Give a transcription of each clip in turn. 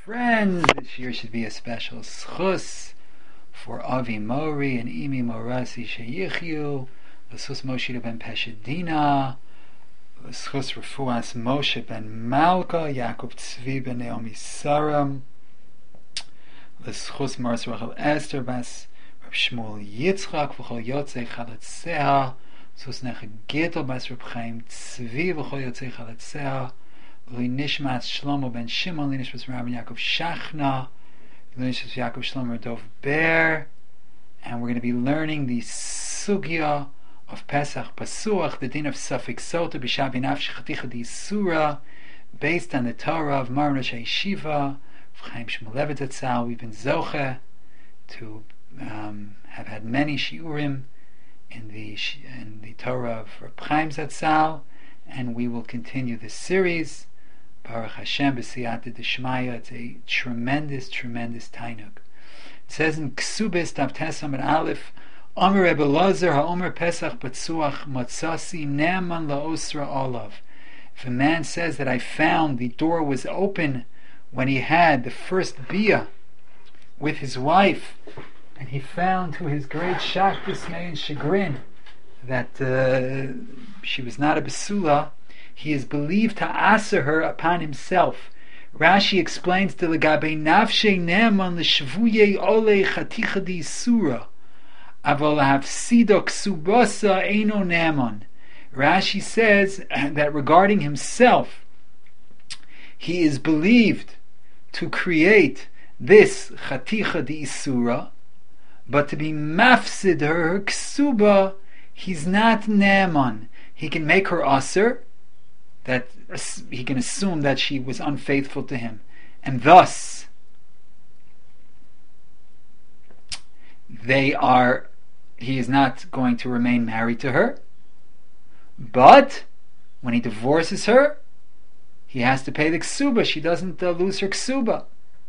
Friends, this year should be a special schus for Avi Mori and Imi Morasi Sheyichyu, l'schus Moshe ben Peshedina, l'schus Refuas Moshe ben Malka, Yaakov Tzvi ben Naomi Saram, l'schus Maras Rachel Esther bas Reb Shmuel Yitzchak v'chol Yotzei Chalatzeha, l'schus Necha Gittel bas Reb Chaim Tzvi v'chol Yotzei Chalatzeha, Nishmat Shlomo ben Shimon, Nishmat Rabbi Yaakov Shachna, Nishmat Yaakov Shlomo Dov Ber, and we're going to be learning the sugya of Pesach Pasuach, the din of Safek Sota B'Shabi Nafsh Chaticha Di Surah, based on the Torah of Maran Rosh Yeshiva, Chaim Shmulevitz Zatzal. We've been zoche to have had many shiurim in the Torah of Reb Chaim Zatzal, and we will continue this series. Baruch Hashem b'siyata d'shmaya. It's a tremendous tainug. It says in Ksubis Tav Tesam and Aleph, Omer Rebbe Lozer ha'omer Pesach Batzuach Matzasi Ne'aman la'osra olav. If a man says that I found the door was open when he had the first bia with his wife, and he found to his great shock, dismay, and chagrin that she was not a besula, he is believed to aser her upon himself. Rashi explains to legabe nafshe ne'eman l'shvuye ole chaticha di surah aval hafsido ksubasa eino ne'eman. Rashi says that regarding himself, he is believed to create this chaticha di surah, but to be mafsid her ksuba, he's not ne'eman. He can make her aser, that he can assume that she was unfaithful to him, and thus he is not going to remain married to her. But when he divorces her, he has to pay the ksuba. She doesn't lose her ksuba.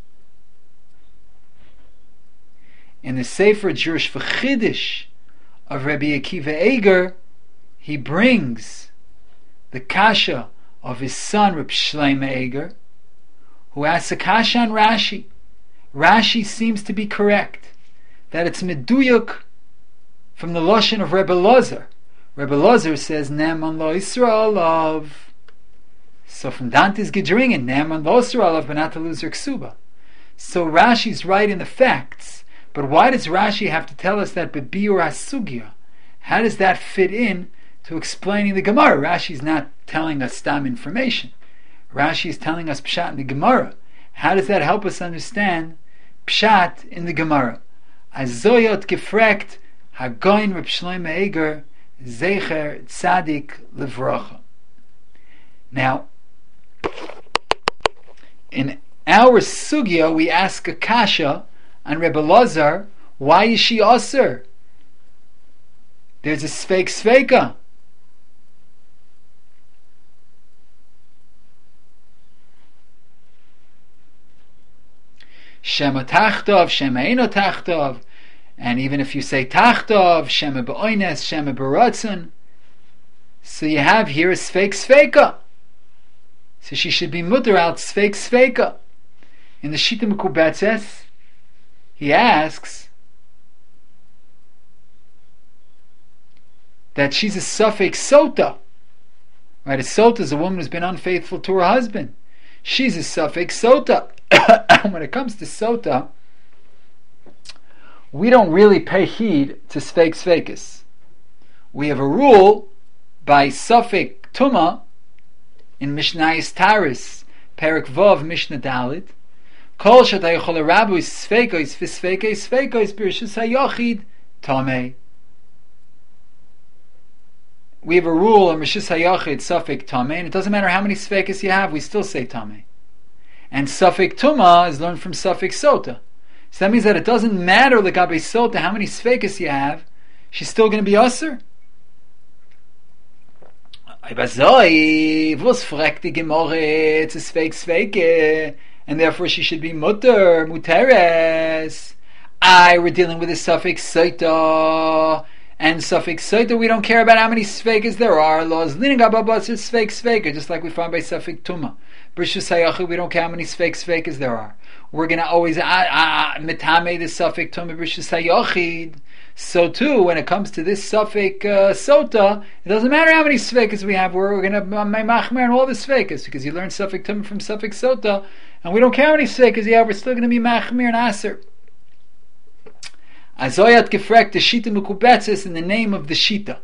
In the Sefer Jewish V'Chiddush of Rabbi Akiva Eger, he brings the kasha of his son Reb Shlomo Eger, who asks a kasha on Rashi. Rashi seems to be correct that it's meduyuk from the lashon of Rebbe Lozer. Rebbe Lozer says Ne'eman lo Yisrael olav. So from Dante's Gedringen, Ne'eman lo Yisrael olav, but not to lose her ksuba. So Rashi's right in the facts, but why does Rashi have to tell us that bebiur asugya? How does that fit in to explaining the Gemara? Rashi's not telling us stam information. Rashi is telling us pshat in the Gemara. How does that help us understand pshat in the Gemara? Azoyot gefrekt hagoin Reb Shlomo Eger zecher tzadik levracha. Now, in our sugya, we ask a kasha on Rebbe Lazar, why is she aser? There's a sveika. Shema tachtov, Shema eino tachtov, and even if you say tachtov, Shema be'oines, Shema beratzon, so you have here a sveika. So she should be mutter out sveika. In the Shita Mekubetzes, he asks that she's a Safek Sota. Right, a Sota is a woman who's been unfaithful to her husband. She's a Safek Sota. When it comes to Sota, we don't really pay heed to Sveikus. We have a rule by Safek Tuma in Mishnayis Taris, Perek Vav Mishnah Dalit, Kol Shatayachol Rabu Sveikois Sveikois Birshus Hayochid Tamei. We have a rule on Rishus Hayochid Safek Tamei, and it doesn't matter how many Sveikus you have, we still say Tamei. And Safek Tuma is learned from Safek Sota. So that means that it doesn't matter Legabe Sota how many Sveikus you have, she's still going to be Aser. It's a Sveike, and therefore she should be Muteres. We're dealing with a Safek Sota, and Safek Sota, we don't care about how many Sveikas there are. Laws Lining Ababas is Sveika, just like we find by Safek Tuma. Brishus Hayachid, we don't care how many Svekas there are. We're going to always Mitame the Safek Tumah Brishus Hayachid. So too, when it comes to this Safek Sota, it doesn't matter how many Svekas we have, we're going to Machmer on all the Svekas, because you learn Safek Tumah from Safek Sota, and we don't care how many Svekas you have, we're still going to be Machmer and Aser. Azoyat gefragt the Shita Mekubetzes in the name of the Shita.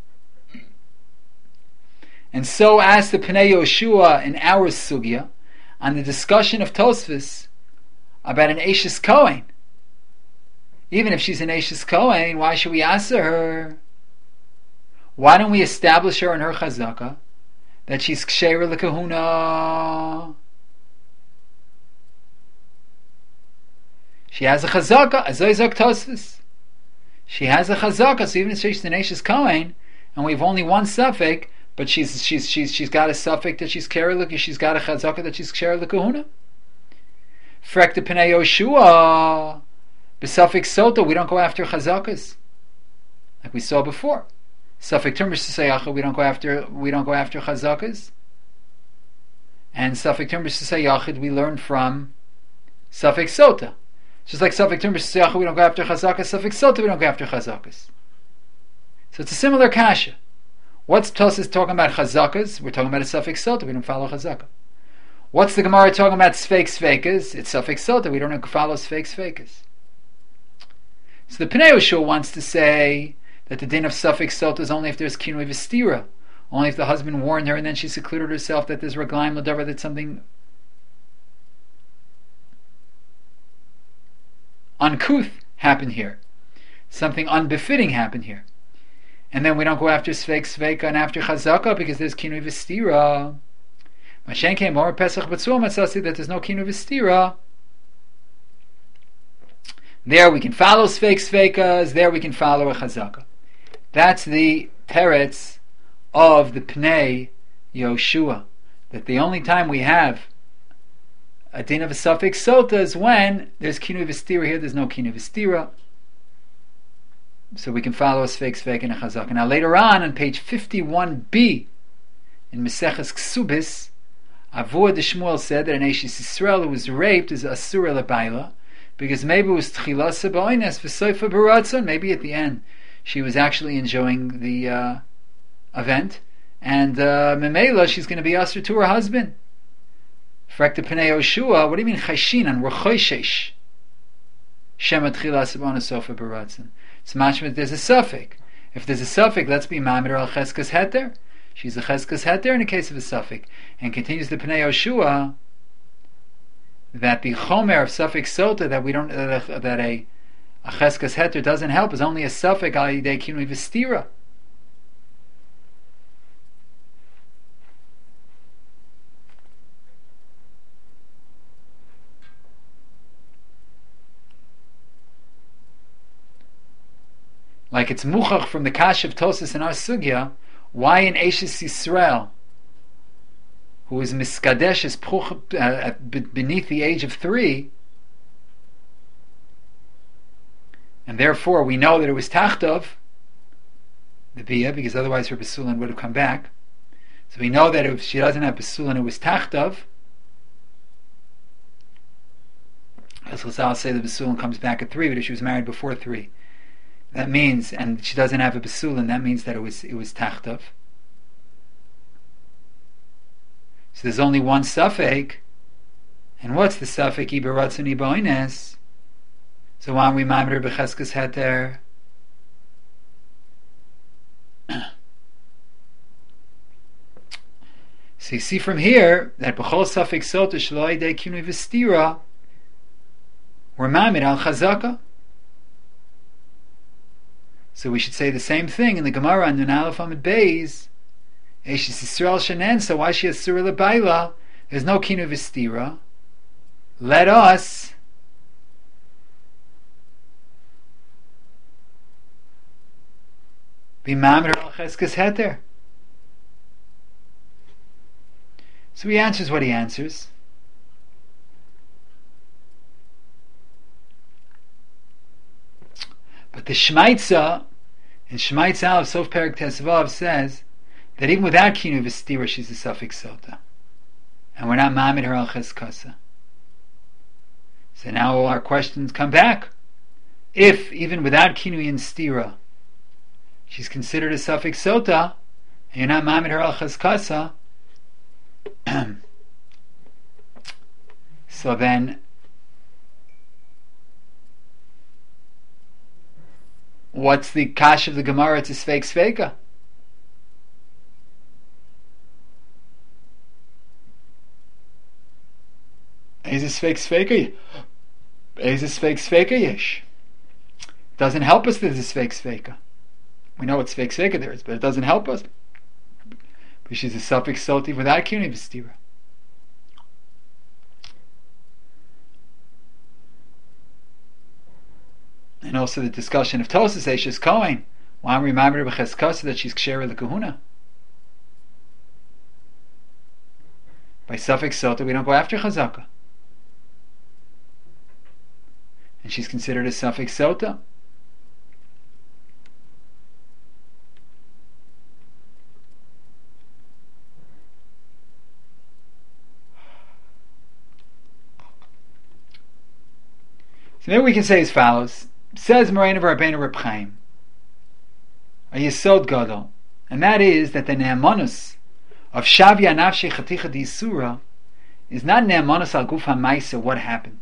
And so asked the Pnei Yoshua in our Sugya on the discussion of Tosfos about an Eishes Kohen. Even if she's an Eishes Kohen, why should we answer her? Why don't we establish her in her Chazaka that she's Ksheira L'Kahuna? She has a Chazaka, Azoyzok Tosfos. She has a Chazaka, so even if she's an Eishes Kohen, and we've only one Safek, but she's got a suffix that she's Kerala, she's got a chazaka that she's Kerala Kahuna. Frek the Pnei Yoshua, b'suffix Sota, we don't go after chazakas, like we saw before. Suffix Termish Sayacha, we don't go after chazakas, and suffix Termish Sayachid we learn from suffix Sota. Just like suffix Termish Sayacha, we don't go after chazakas. Suffix Sota, we don't go after chazakas. So it's a similar kasha. What's Tosas talking about chazakas? We're talking about a suffix sota. We don't follow chazaka. What's the Gemara talking about svekas? It's suffix sota. We don't follow svekas. So the Pnei Yoshua wants to say that the din of suffix sota is only if there's kinui v'stira, only if the husband warned her and then she secluded herself, that there's raglaim l'davar, that something uncouth happened here, something unbefitting happened here. And then we don't go after Sveka and after Chazaka because there's Kinu V'stira. Mashen came more Pesach B'tzua Matzasi that there's no Kinu V'stira. There we can follow Svekas, there we can follow a Chazaka. That's the teretz of the Pnei Yoshua. That the only time we have a din of a suffix sota is when there's Kinu V'stira. Here there's no Kinu V'stira. So we can follow a Svek and a Chazaka. Now later on page 51b in Meseches Ksubis, Avur de Shmuel said that an Eishes Yisrael who was raped is Asura L'Baila, because maybe it was Tchila Saboines V'Soifa Baratzon, maybe at the end she was actually enjoying the event, and Memela she's going to be Asur to her husband. Frek the Pnei Yoshua, what do you mean Chayshinan? We're Choyshesh. Shema Tchila Saboines Sofa Baratzon. It's mashma there's a suffix. If there's a suffix, let's be mamid al cheskas heter. She's a cheskas heter in the case of a suffix. And continues the Pnei Yoshua that the chomer of suffix sota that we don't that a cheskas heter doesn't help is only a suffix al yidei kinui v'stira. Like it's muchach from the Kash of Tosas in our Sugya, why in Eishes Yisrael, who is miskadesh, is beneath the age of 3, and therefore we know that it was Tachtov, the Bia, because otherwise her Besulin would have come back. So we know that if she doesn't have Besulin, it was Tachtov. As Chazal say, the Besulin comes back at 3, but if she was married before 3, that means, and she doesn't have a besulin, that means that it was tachtov. So there's only one suffix, and what's the suffix? Ibaratzon iboines. So why we mamre becheskas heter? So you see from here that b'chol suffix sota shlo yidei kinui v'stira, we're mamid al chazaka. So we should say the same thing in the Gemara on Nun Aleph Amud Beis. Eishes Yisrael Shanen, so why she has Surah L'Baila? There's no Kinu V'stira. Let us be Mamre Al Cheskes Heter. So he answers what he answers. But the Shmaitza, in Shmaitza Aleph Sof Perek Tesvav, says that even without Kinu V'stira, she's a suffix sota. and we're not mamid her al cheskasa. So now all our questions come back. If, even without kinui and stira, she's considered a suffix sota, and you're not mamid her al cheskasa, so then what's the kash of the Gemara? It's a sfeik sfeika. Is a sfeik sfeika? Is a sfeik sfeika yesh? Doesn't help us that there's a sfeik sfeika. We know what sfeik sfeika there is, but it doesn't help us. Because she's a suffix soti without kuni v'stira. And also the discussion of Tosas Eishes Kohen. Why am we reminded of Cheskasa that she's Ksheira L'Kahuna? By suffix sota, we don't go after Chazaka. And she's considered a suffix sota. So maybe we can say as follows. Says Moraine of Rabbeinu Reb Chaim, a Yesod Gadol, and that is that the Ne'amanus of Shavya Nafshe Chaticha D'Isura is not Ne'amanus al Guf HaMaisa, what happened.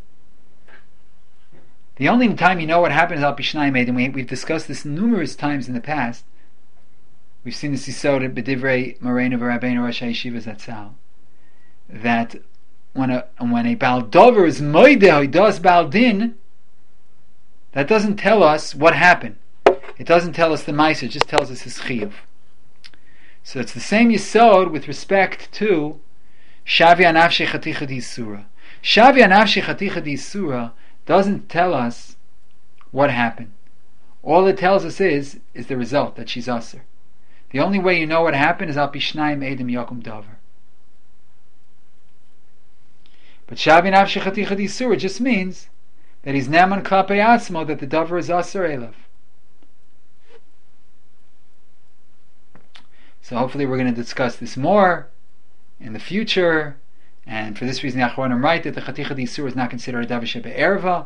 The only time you know what happened is al Pishnai Made, and we've discussed this numerous times in the past. We've seen this Yesod at B'divrei Moraine of Rabbeinu Rosh HaYeshiva Zatzal, that when a Baal Dover is Moideh, he does Baal Din, that doesn't tell us what happened. It doesn't tell us the Maisa, it just tells us his Chiyuv. So it's the same Yesod with respect to Shavya Nafshe Chaticha D'Isura. Shavya Nafshe Chaticha D'Isura doesn't tell us what happened. All it tells us is the result, that she's Aser. The only way you know what happened is Al Pishnayim Edim Yokum Dover. But Shavya Nafshe Chaticha D'Isura just means that he's Neman Klapei Atzmo, that the Dover is Aser Elav. So hopefully we're going to discuss this more in the future, and for this reason the Achronim write that the Chaticha D'Isur is not considered a Davar Shebe'erva.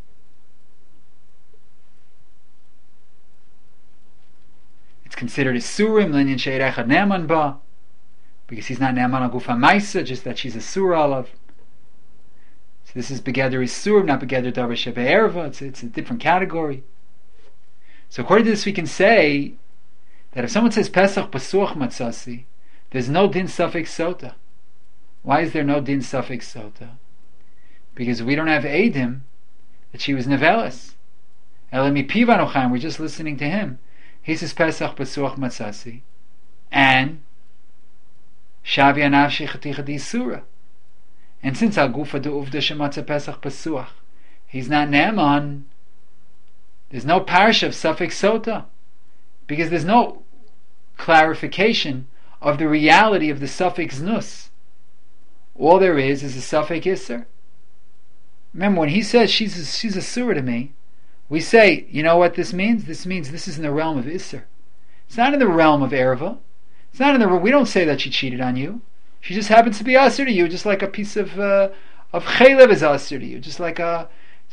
It's considered a Surim, Linyan She'er Echad Neman Ba, because he's not Neman Al Guf HaMaisa, just that she's a Surah Alav. So this is Begeder Isur, not Begeder Davar Shebe'erva. It's a different category. So according to this we can say that if someone says Pesach Pasuach Matzasi, there's no din suffix sota. Why is there no din suffix sota? Because we don't have Eidim that she was Nevelis. Elemi Pivanochaim, we're just listening to him. He says Pesach Pasuach Matzasi, and Shavya Nafshi Chaticha D'Isura. And since Agufa de Uvda Shematza Pesach Pasuach, he's not Ne'eman, there's no parsha of suffix sota, because there's no clarification of the reality of the suffix nus. All there is a suffix isser. Remember, when he says she's a surah to me, we say, you know what this means? This means this is in the realm of isser. It's not in the realm of erva. It's not in the. We don't say that she cheated on you. She just happens to be asur to you, just like a piece of chaylev is asur to you, just like a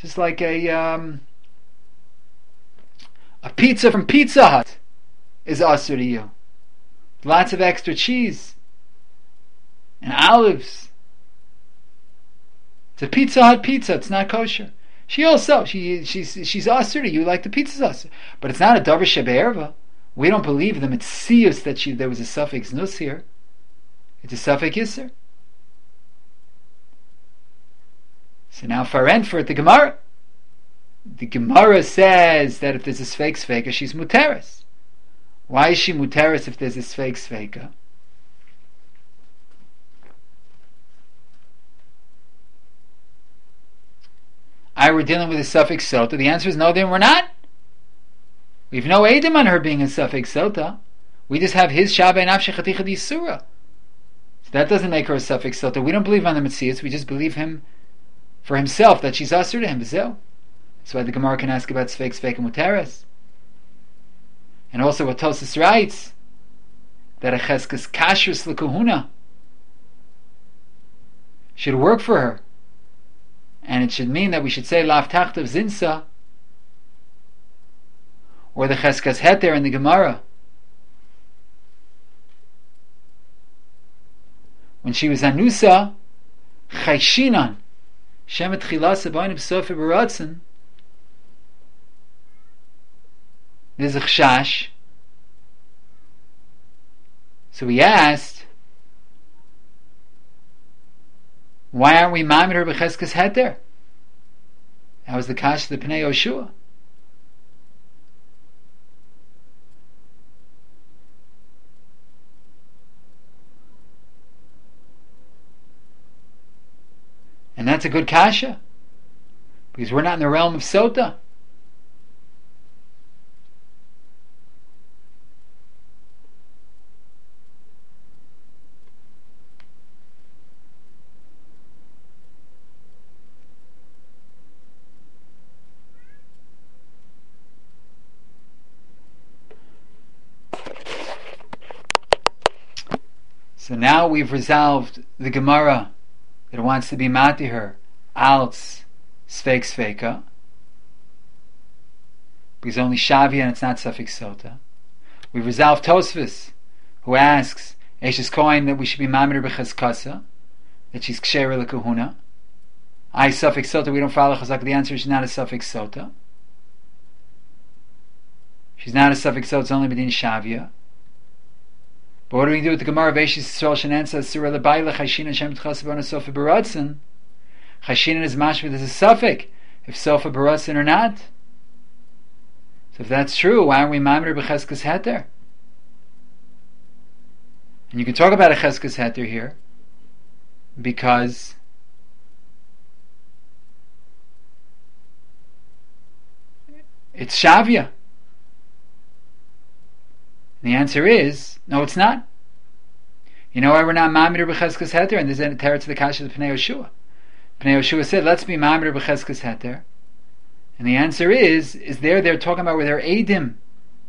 pizza from Pizza Hut is asur to you. Lots of extra cheese and olives. It's a Pizza Hut pizza. It's not kosher. She's asur to you like the pizza's asur, but it's not a davar shebe'erva. We don't believe them. It's siyus that there was a suffix nus here. It's a suffix isser. So now for the Gemara. The Gemara says that if there's a sfeik sfeika, she's muteris. Why is she muteris if there's a sfeik sfeika? We're dealing with a suffix sota. The answer is no, then we're not. We have no edim on her being a suffix sota. We just have his Shavya Nafshi Chaticha D'Isura. So that doesn't make her a suffix sota. We don't believe on the Metzias. We just believe him for himself, that she's asur to him. B'zeh. That's why the Gemara can ask about sfeik sfeika muteris. And also what Tosas writes, that a cheskes kashrus l'kuhuna, should work for her. And it should mean that we should say Lav Tachtav Zinsa, or the Cheskas Heter in the Gemara. When she was Anusa, Chayshinan, Shemet Chilasa B'Oinib Sofi B'Ratzin, there's a Chshash. So we asked, why aren't we Mamid her B'Cheskas Heter? That was the Kash of the Pnei Yoshua. And that's a good kasha, because we're not in the realm of sota. So now we've resolved the Gemara that wants to be mati her als sveik sveika, because only shavia and it's not suffix sota. We've resolved Tosfos, who asks Eshes Kohen that we should be mamir b'cheskasa, that she's ksheira lekahuna. I suffix sota, we don't follow chazak. The answer is she's not a suffix sota. She's not a suffix sota, it's only bedin shavia. But what do we do with the Gemara of Eshes Yisrael Shenansa Surah Lebayla Chayshinan Shem Tchasabana Sofa Baratzin? Chayshinan is mashma, there's a suffix if Sofa Baratzin or not. So if that's true, why aren't we Mamir B'Cheskas Heter? And you can talk about a Cheskas Heter here because it's Shavia. And the answer is no, it's not. You know why we're not Mamir B'Cheskas Heter? And there's a terror to the Kasha of Pnei Yoshua. Pnei Yoshua said, let's be Mamir B'Cheskas Heter. And the answer is they're talking about where they're Eidim.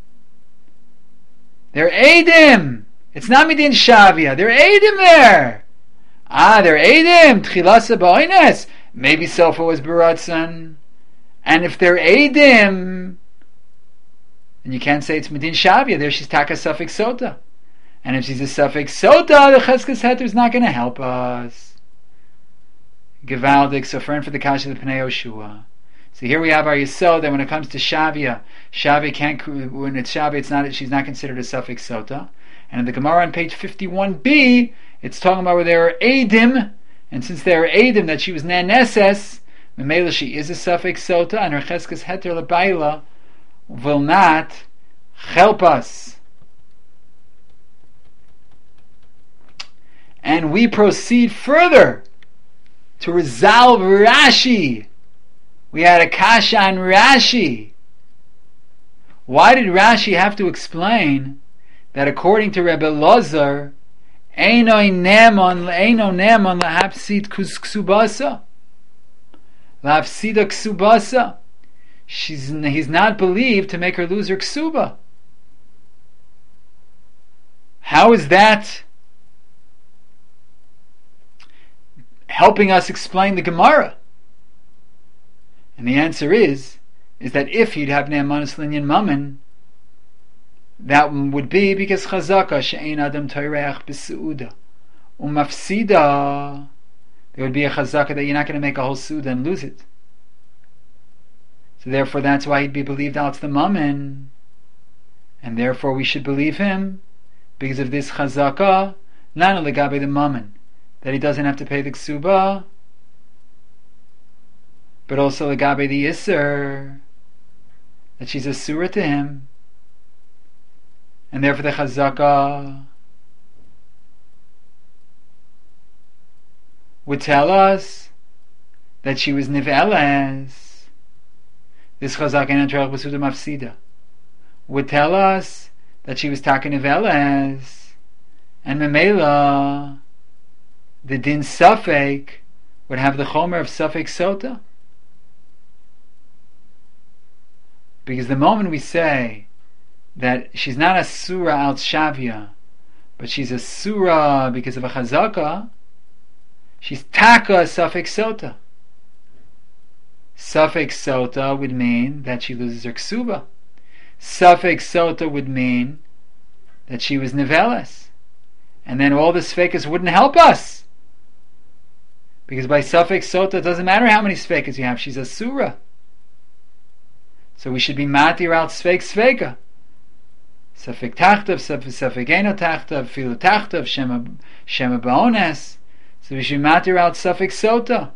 They're Eidim! It's not Midin Shavia. They're Eidim there! They're Eidim! Tchilasa Ba'oines! Maybe Sofa was Baratzan. And if they're Eidim, then you can't say it's Midin Shavia. There she's Taka Suffix Sota. And if she's a suffix sota, the Cheskas Heter is not going to help us. Gevaldik, so friend for the Kasha of the Pnei Yoshua. So here we have our Yesod that when it comes to Shavia, Shavia can't, when it's Shavia, it's not, she's not considered a suffix sota. And in the Gemara on page 51b, it's talking about where there are Eidim, and since there are Eidim that she was Naneses, Memela she is a suffix sota, and her Cheskas Heter Lebaila will not help us. And we proceed further to resolve Rashi. We had a kasha on Rashi. Why did Rashi have to explain that according to Rebbe Lazar, Eino nemon lahapsid ksubasa? Lahapsida ksubasa. He's not believed to make her lose her ksuba. How is that helping us explain the Gemara? And the answer is that if you'd have Ne'emanis Linyan Mammon, that would be because Chazaka she'ein adam toireach b'su'uda umafsida, there would be a Chazaka that you're not going to make a whole su'uda and lose it. So therefore that's why he'd be believed out the Mammon, and therefore we should believe him because of this Chazaka, not only Gabe the Mammon, that he doesn't have to pay the ksuba, but also Legabe the Yisr, that she's a surah to him, and therefore the Chazaka would tell us that she was Niveles. This Chazaka in Antrach B'Suda Mafsida would tell us that she was Taka Niveles, and Memela the din Safek would have the chomer of Safek Sota. Because the moment we say that she's not a surah al Shavia, but she's a surah because of a Chazaka, She's taka suffix sota. Suffix sota would mean that she loses her ksuba. Suffix sota would mean that she was neveles. And then all the sfekas wouldn't help us. Because by suffix sota, it doesn't matter how many sfekas you have, she's a surah. So we should be matir out sveka. Safek tachtav, safek eno tachtav, filu tachtav, shema ba'ones. So we should matir out suffix sota.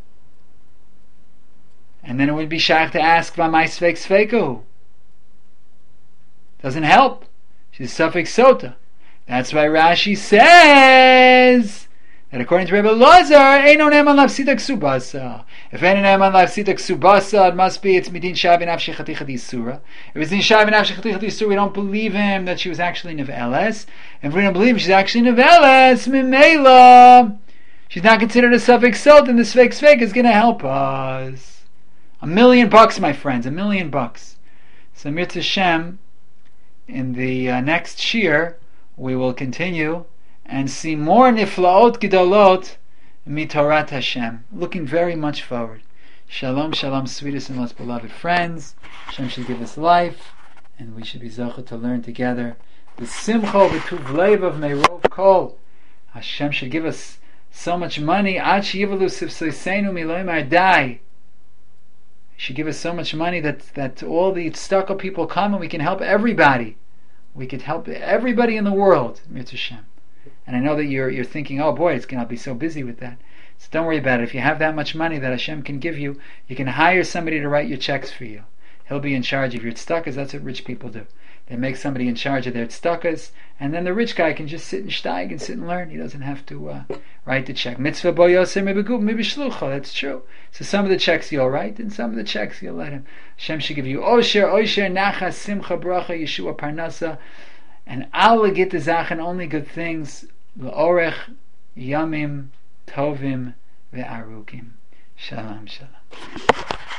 And then it would be shach to ask v'amai svekahu. Doesn't help. She's suffix sota. That's why Rashi says that according to Rebbe Lazar, Eino ne'eman lafsita ksubasa. If Eino ne'eman lafsita ksubasa, it must be it's midin shav nafshi chatichati surah. If it's in shav nafshi chatichati surah, we don't believe him that she was actually neveles. And if we don't believe she's actually neveles, mimela, she's not considered a suffix sot, and the svek is going to help us. $1,000,000, my friends, $1,000,000. So Mirza Hashem, in the next shir, we will continue and see more niflaot gedolot mitorat Hashem. Looking very much forward. Shalom, shalom, sweetest and most beloved friends. Hashem should give us life, and we should be zocheh to learn together. The simcha v'tuv leiv of meirov kol. Hashem should give us so much money. Ad sheyivalu sivsoiseinu miloimar dai. He should give us so much money that all the tzedakah people come and we can help everybody. We could help everybody in the world. Mirza Hashem. And I know that you're thinking, oh boy, I'll be so busy with that. So don't worry about it. If you have that much money that Hashem can give you, you can hire somebody to write your checks for you. He'll be in charge of your tzedakahs. That's what rich people do. They make somebody in charge of their tzedakahs, and then the rich guy can just sit and steig and sit and learn. He doesn't have to write the check. Mitzvah bo yosem mibishlucha. That's true. So some of the checks you'll write, and some of the checks you'll let him. Hashem should give you osher, nachas, simcha, bracha, Yeshua, parnasa, and alle gite zachen, only good things. L'orech, yamim, tovim, ve'arukim. Shalom, shalom.